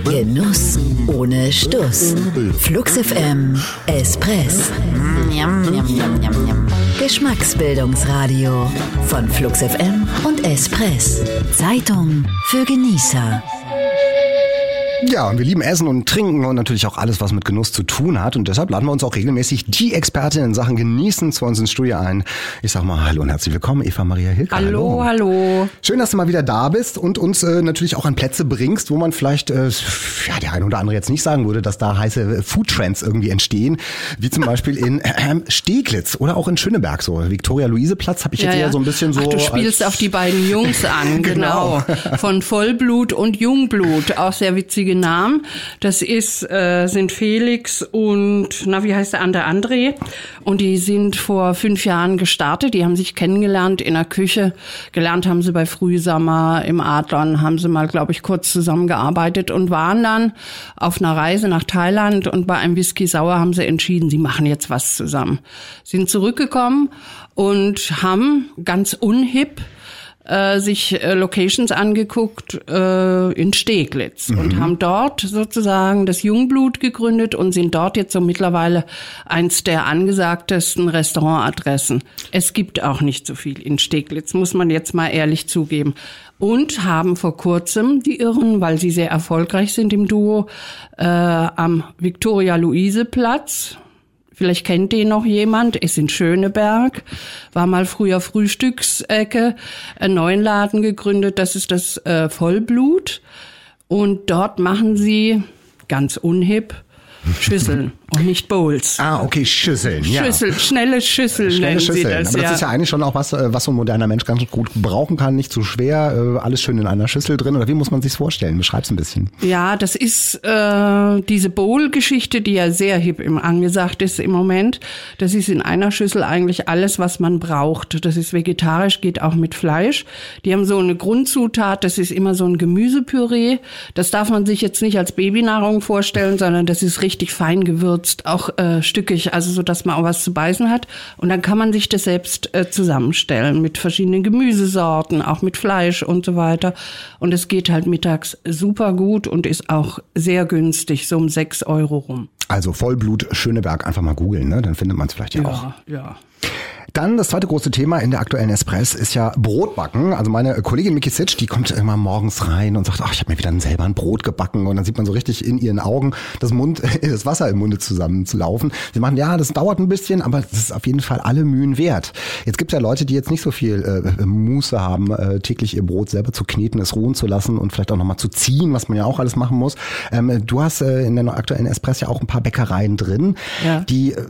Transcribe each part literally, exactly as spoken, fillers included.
Genuss ohne Stuss. Flux F M Espress. Geschmacksbildungsradio von Flux F M und Espress. Zeitung für Genießer. Ja, und wir lieben Essen und Trinken und natürlich auch alles, was mit Genuss zu tun hat. Und deshalb laden wir uns auch regelmäßig die Expertin in Sachen Genießen zu uns ins Studio ein. Ich sag mal hallo und herzlich willkommen, Eva Maria Hilker. Hallo, hallo, hallo. Schön, dass du mal wieder da bist und uns äh, natürlich auch an Plätze bringst, wo man vielleicht, äh, ja, der eine oder andere jetzt nicht sagen würde, dass da heiße Foodtrends irgendwie entstehen. Wie zum Beispiel in äh, Steglitz oder auch in Schöneberg so. Viktoria-Luise-Platz habe ich jetzt ja, eher ja. so ein bisschen so... Ach, du spielst auf die beiden Jungs an, genau. genau. Von Vollblut und Jungblut, auch sehr witzige Namen. Das ist, äh, sind Felix und, na, wie heißt der andere? André. Und die sind vor fünf Jahren gestartet. Die haben sich kennengelernt in der Küche. Gelernt haben sie bei Frühsommer im Adlon, haben sie mal, glaube ich, kurz zusammengearbeitet und waren dann auf einer Reise nach Thailand und bei einem Whisky Sauer haben sie entschieden, sie machen jetzt was zusammen. Sind zurückgekommen und haben ganz unhip Äh, sich äh, Locations angeguckt äh, in Steglitz mhm. und haben dort sozusagen das Jungblut gegründet und sind dort jetzt so mittlerweile eins der angesagtesten Restaurantadressen. Es gibt auch nicht so viel in Steglitz, muss man jetzt mal ehrlich zugeben. Und haben vor kurzem die Irren, weil sie sehr erfolgreich sind im Duo, äh, am Viktoria-Luise-Platz, vielleicht kennt den noch jemand, ist in Schöneberg, war mal früher Frühstücksecke, einen neuen Laden gegründet, das ist das äh, Vollblut. Und dort machen sie, ganz unhip, Schüsseln und nicht Bowls. Ah, okay, Schüsseln, ja. Schüssel, schnelle Schüsseln schnelle nennen Schüsseln. sie das, Aber das ja. ist ja eigentlich schon auch was, was so ein moderner Mensch ganz gut brauchen kann, nicht zu schwer, alles schön in einer Schüssel drin. Oder wie muss man sich's vorstellen? Beschreib's ein bisschen. Ja, das ist äh, diese Bowl-Geschichte, die ja sehr hip im angesagt ist im Moment. Das ist in einer Schüssel eigentlich alles, was man braucht. Das ist vegetarisch, geht auch mit Fleisch. Die haben so eine Grundzutat, das ist immer so ein Gemüsepüree. Das darf man sich jetzt nicht als Babynahrung vorstellen, sondern das ist richtig fein gewürzt, auch äh, stückig, also so, dass man auch was zu beißen hat. Und dann kann man sich das selbst äh, zusammenstellen mit verschiedenen Gemüsesorten, auch mit Fleisch und so weiter. Und es geht halt mittags super gut und ist auch sehr günstig, so um sechs Euro rum. Also Vollblut Schöneberg, einfach mal googeln, ne? Dann findet man es vielleicht ja, ja auch. Ja, ja. Dann das zweite große Thema in der aktuellen Espress ist ja Brotbacken. Also meine Kollegin Miki Sitsch, die kommt immer morgens rein und sagt, ach, ich habe mir wieder selber ein Brot gebacken. Und dann sieht man so richtig in ihren Augen das Mund, das Wasser im Munde zusammenzulaufen. Sie machen, ja, das dauert ein bisschen, aber das ist auf jeden Fall alle Mühen wert. Jetzt gibt es ja Leute, die jetzt nicht so viel äh, Muße haben, äh, täglich ihr Brot selber zu kneten, es ruhen zu lassen und vielleicht auch nochmal zu ziehen, was man ja auch alles machen muss. Ähm, du hast äh, in der aktuellen Espress ja auch ein paar Bäckereien drin, ja. die äh,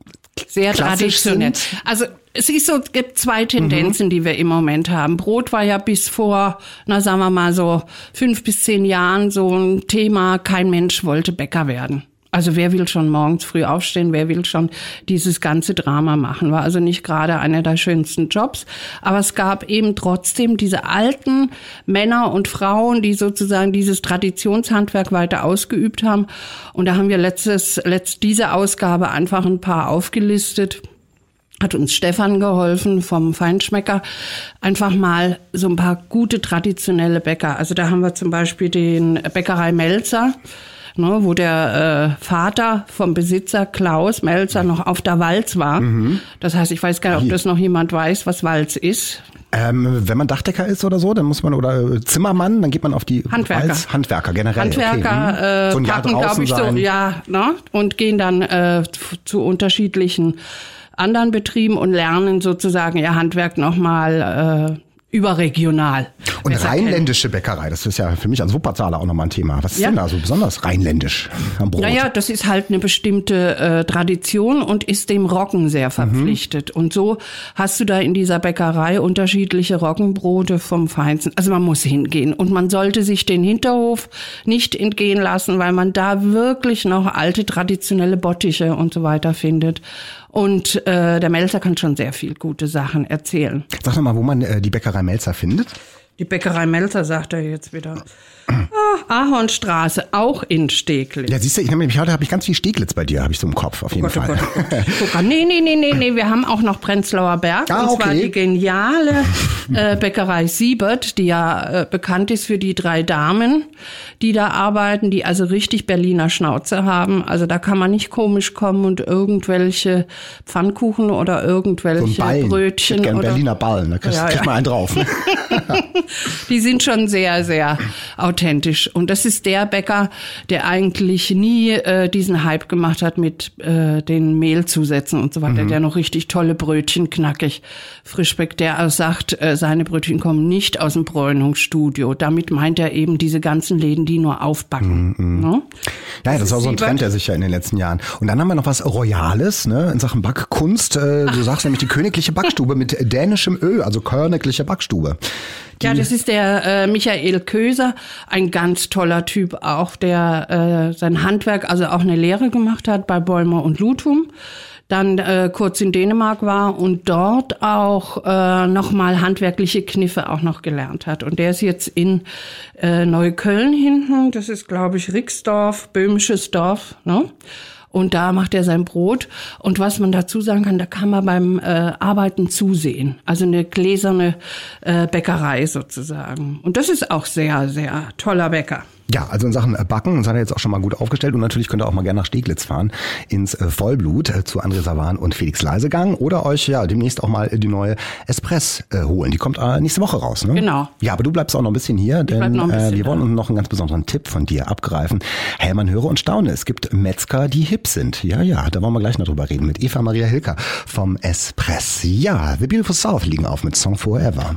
sehr traditionell. Sind. Also es ist so, es gibt zwei Tendenzen, mhm. die wir im Moment haben. Brot war ja bis vor, na sagen wir mal so fünf bis zehn Jahren so ein Thema. Kein Mensch wollte Bäcker werden. Also wer will schon morgens früh aufstehen, wer will schon dieses ganze Drama machen, war also nicht gerade einer der schönsten Jobs. Aber es gab eben trotzdem diese alten Männer und Frauen, die sozusagen dieses Traditionshandwerk weiter ausgeübt haben. Und da haben wir letztes, letzt, diese Ausgabe einfach ein paar aufgelistet. Hat uns Stefan geholfen vom Feinschmecker, einfach mal so ein paar gute traditionelle Bäcker. Also da haben wir zum Beispiel den Bäckerei Melzer, ne, wo der äh, Vater vom Besitzer Klaus Melzer noch auf der Walz war. Mhm. Das heißt, ich weiß gar nicht, ob das noch jemand weiß, was Walz ist. Ähm, wenn man Dachdecker ist oder so, dann muss man, oder Zimmermann, dann geht man auf die Handwerker. Walz, Handwerker generell. Handwerker okay. äh, so ein Jahr packen, glaube ich, sein. so, ja, ne, und gehen dann äh, zu unterschiedlichen anderen Betrieben und lernen sozusagen ihr Handwerk nochmal äh, überregional. Und rheinländische Bäckerei, das ist ja für mich als Wuppertaler auch nochmal ein Thema. Was ist ja. denn da so besonders rheinländisch am Brot? Naja, das ist halt eine bestimmte äh, Tradition und ist dem Roggen sehr verpflichtet. Mhm. Und so hast du da in dieser Bäckerei unterschiedliche Roggenbrote vom Feinsten. Also man muss hingehen und man sollte sich den Hinterhof nicht entgehen lassen, weil man da wirklich noch alte traditionelle Bottiche und so weiter findet. Und äh, der Melzer kann schon sehr viel gute Sachen erzählen. Sag doch mal, wo man äh, die Bäckerei Melzer findet. Die Bäckerei Melzer, sagt er jetzt wieder. Ah, Ahornstraße, auch in Steglitz. Ja, siehst du, ich nämlich heute habe ich ganz viel Steglitz bei dir, habe ich so im Kopf, auf jeden Oh Gott, Fall. Oh Gott, oh Gott. Guck mal, nee, nee, nee, nee, nee, wir haben auch noch Prenzlauer Berg. Ah, und zwar okay. die geniale äh, Bäckerei Siebert, die ja äh, bekannt ist für die drei Damen, die da arbeiten, die also richtig Berliner Schnauze haben. Also da kann man nicht komisch kommen und irgendwelche Pfannkuchen oder irgendwelche so ein Ballen. Brötchen. Ich hätte gern oder Berliner Ballen, da kriegst Ja, krieg ja. mal einen drauf. Die sind schon sehr, sehr authentisch. Und das ist der Bäcker, der eigentlich nie äh, diesen Hype gemacht hat mit äh, den Mehlzusätzen und so weiter. Mhm. Der noch richtig tolle Brötchen, knackig, Frischbeck, der auch sagt, äh, seine Brötchen kommen nicht aus dem Bräunungsstudio. Damit meint er eben diese ganzen Läden, die nur aufbacken. Mhm. No? Ja, das, das ist auch so ein Siebert. Trend, der sich ja in den letzten Jahren. Und dann haben wir noch was Royales, ne, in Sachen Backkunst. Äh, du sagst nämlich die königliche Backstube mit dänischem Ö, also königliche Backstube. Die Ja, das ist der äh, Michael Köser, ein ganz toller Typ auch, der äh, sein Handwerk, also auch eine Lehre gemacht hat bei Bäumer und Luthum, dann äh, kurz in Dänemark war und dort auch äh, nochmal handwerkliche Kniffe auch noch gelernt hat. Und der ist jetzt in äh, Neukölln hinten, das ist, glaube ich, Rixdorf, böhmisches Dorf, ne? Und da macht er sein Brot. Und was man dazu sagen kann, da kann man beim äh, Arbeiten zusehen. Also eine gläserne äh, Bäckerei sozusagen. Und das ist auch sehr, sehr toller Bäcker. Ja, also in Sachen Backen seid ihr jetzt auch schon mal gut aufgestellt und natürlich könnt ihr auch mal gerne nach Steglitz fahren, ins äh, Vollblut äh, zu André Savan und Felix Leisegang oder euch ja demnächst auch mal die neue Espress äh, holen. Die kommt äh, nächste Woche raus, ne? Genau. Ja, aber du bleibst auch noch ein bisschen hier, denn noch ein bisschen äh, wir wollen da. uns noch einen ganz besonderen Tipp von dir abgreifen. Hey, man höre und staune, es gibt Metzger, die hip sind. Ja, ja, da wollen wir gleich noch drüber reden mit Eva Maria Hilker vom Espress. Ja, The Beautiful South liegen auf mit Song Forever.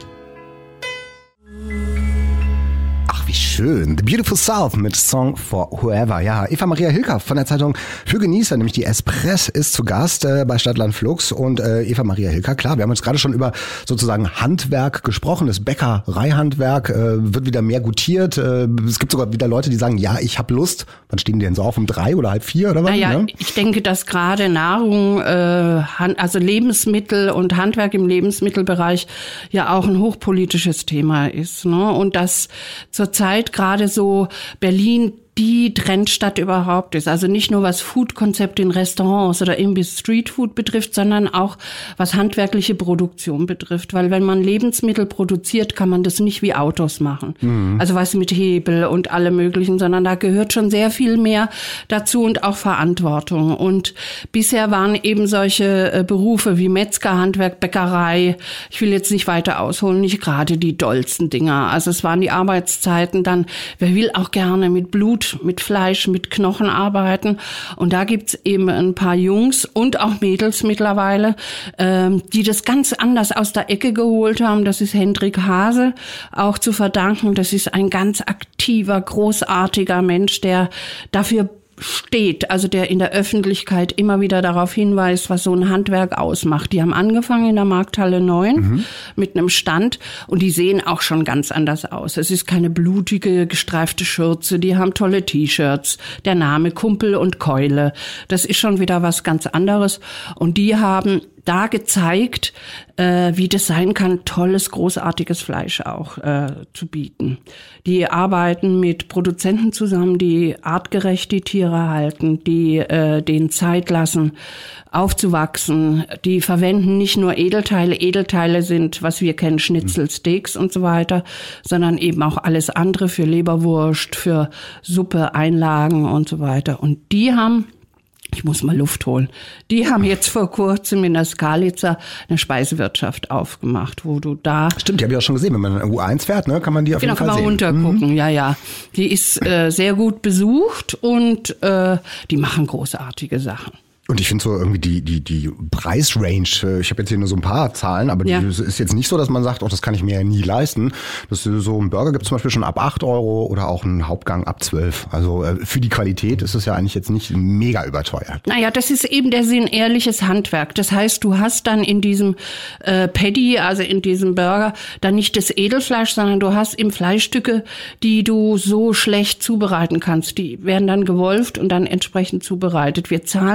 Wie schön. The Beautiful South mit Song for Whoever. Ja, Eva Maria Hilker von der Zeitung für Genießer, nämlich die Espress, ist zu Gast äh, bei Stadtland Flux. Und äh, Eva Maria Hilker, klar, wir haben jetzt gerade schon über sozusagen Handwerk gesprochen. Das Bäckereihandwerk äh, wird wieder mehr gutiert. Äh, es gibt sogar wieder Leute, die sagen, ja, ich habe Lust. Wann stehen die denn so auf? Um drei oder halb vier oder was? Naja, Ne? ich denke, dass gerade Nahrung, äh, Han- also Lebensmittel und Handwerk im Lebensmittelbereich ja auch ein hochpolitisches Thema ist. Ne? Und dass zurzeit gerade so Berlin die Trendstadt überhaupt ist. Also nicht nur was Foodkonzepte in Restaurants oder Imbiss Streetfood betrifft, sondern auch was handwerkliche Produktion betrifft. Weil wenn man Lebensmittel produziert, kann man das nicht wie Autos machen. Mhm. Also was mit Hebel und allem Möglichen, sondern da gehört schon sehr viel mehr dazu und auch Verantwortung. Und bisher waren eben solche äh, Berufe wie Metzger, Handwerk, Bäckerei, ich will jetzt nicht weiter ausholen, nicht gerade die dollsten Dinger. Also es waren die Arbeitszeiten dann, wer will auch gerne mit Blut, mit Fleisch, mit Knochen arbeiten. Und da gibt's eben ein paar Jungs und auch Mädels mittlerweile, ähm, die das ganz anders aus der Ecke geholt haben. Das ist Hendrik Hase auch zu verdanken. Das ist ein ganz aktiver, großartiger Mensch, der dafür steht, also der in der Öffentlichkeit immer wieder darauf hinweist, was so ein Handwerk ausmacht. Die haben angefangen in der Markthalle neun mhm. mit einem Stand und die sehen auch schon ganz anders aus. Es ist keine blutige, gestreifte Schürze, die haben tolle T-Shirts, der Name Kumpel und Keule. Das ist schon wieder was ganz anderes und die haben da gezeigt, äh, wie das sein kann, tolles, großartiges Fleisch auch äh, zu bieten. Die arbeiten mit Produzenten zusammen, die artgerecht die Tiere halten, die äh, denen Zeit lassen, aufzuwachsen. Die verwenden nicht nur Edelteile. Edelteile sind, was wir kennen, Schnitzel, Steaks und so weiter, sondern eben auch alles andere für Leberwurst, für Suppe, Einlagen und so weiter. Und die haben... Ich muss mal Luft holen. Die haben jetzt vor kurzem in der Skalitzer eine Speisewirtschaft aufgemacht, wo du da... Stimmt, die habe ich auch schon gesehen. Wenn man in U eins fährt, ne, kann man die auf genau, jeden Fall sehen. Genau, kann man runtergucken, Mhm. ja, ja. Die ist äh, sehr gut besucht und äh, die machen großartige Sachen. Und ich finde so irgendwie die die die Preisrange, ich habe jetzt hier nur so ein paar Zahlen, aber die Ja. ist jetzt nicht so, dass man sagt, oh, das kann ich mir ja nie leisten. Das ist so ein Burger gibt es zum Beispiel schon ab acht Euro oder auch einen Hauptgang ab zwölf. Also äh, für die Qualität ist es ja eigentlich jetzt nicht mega überteuert. Naja, das ist eben der Sinn, ehrliches Handwerk. Das heißt, du hast dann in diesem äh, Patty, also in diesem Burger, dann nicht das Edelfleisch, sondern du hast eben Fleischstücke, die du so schlecht zubereiten kannst. Die werden dann gewolft und dann entsprechend zubereitet. Wir zahlen ja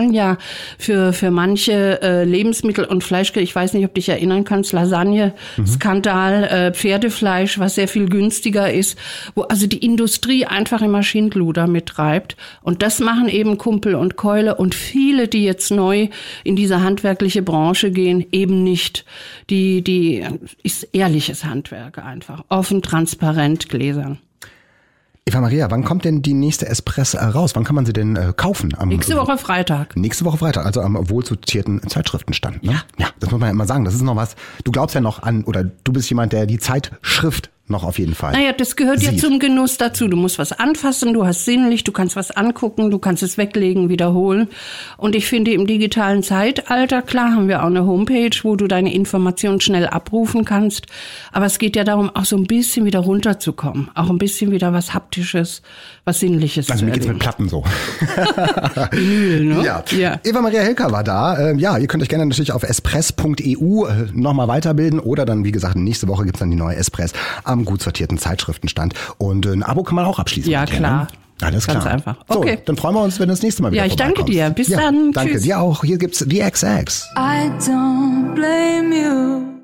für für manche äh, Lebensmittel und Fleisch. Ich weiß nicht, ob du dich erinnern kannst, Lasagne, mhm. Skandal, äh, Pferdefleisch, was sehr viel günstiger ist, wo also die Industrie einfach immer Schindluder mittreibt. Und das machen eben Kumpel und Keule und viele, die jetzt neu in diese handwerkliche Branche gehen, eben nicht. Die, die ist ehrliches Handwerk einfach. Offen, transparent, gläsern. Eva Maria, wann kommt denn die nächste Espress raus? Wann kann man sie denn äh, kaufen? Am, nächste Woche Freitag. Nächste Woche Freitag, also am wohlsortierten Zeitschriftenstand. Ne? Ja. Ja, das muss man ja immer sagen. Das ist noch was, du glaubst ja noch an, oder du bist jemand, der die Zeitschrift noch auf jeden Fall. Naja, das gehört sieht. ja zum Genuss dazu. Du musst was anfassen, du hast sinnlich, du kannst was angucken, du kannst es weglegen, wiederholen. Und ich finde, im digitalen Zeitalter, klar haben wir auch eine Homepage, wo du deine Informationen schnell abrufen kannst. Aber es geht ja darum, auch so ein bisschen wieder runterzukommen. Auch ein bisschen wieder was Haptisches, was Sinnliches. Also mir geht's mit Platten so. Vinyl, ne? Ja. ja. Eva Maria Hilker war da. Ähm, ja, ihr könnt euch gerne natürlich auf espress punkt e u äh, nochmal weiterbilden oder dann, wie gesagt, nächste Woche gibt's dann die neue Espress am gut sortierten Zeitschriftenstand. Und ein Abo kann man auch abschließen. Ja, klar. Ne? Alles klar. Ganz einfach. Okay. So, dann freuen wir uns, wenn du das nächste Mal wieder Ja, ich danke dir. Bis ja, dann. Danke Tschüss. dir auch. Hier gibt's die X X. I don't blame you.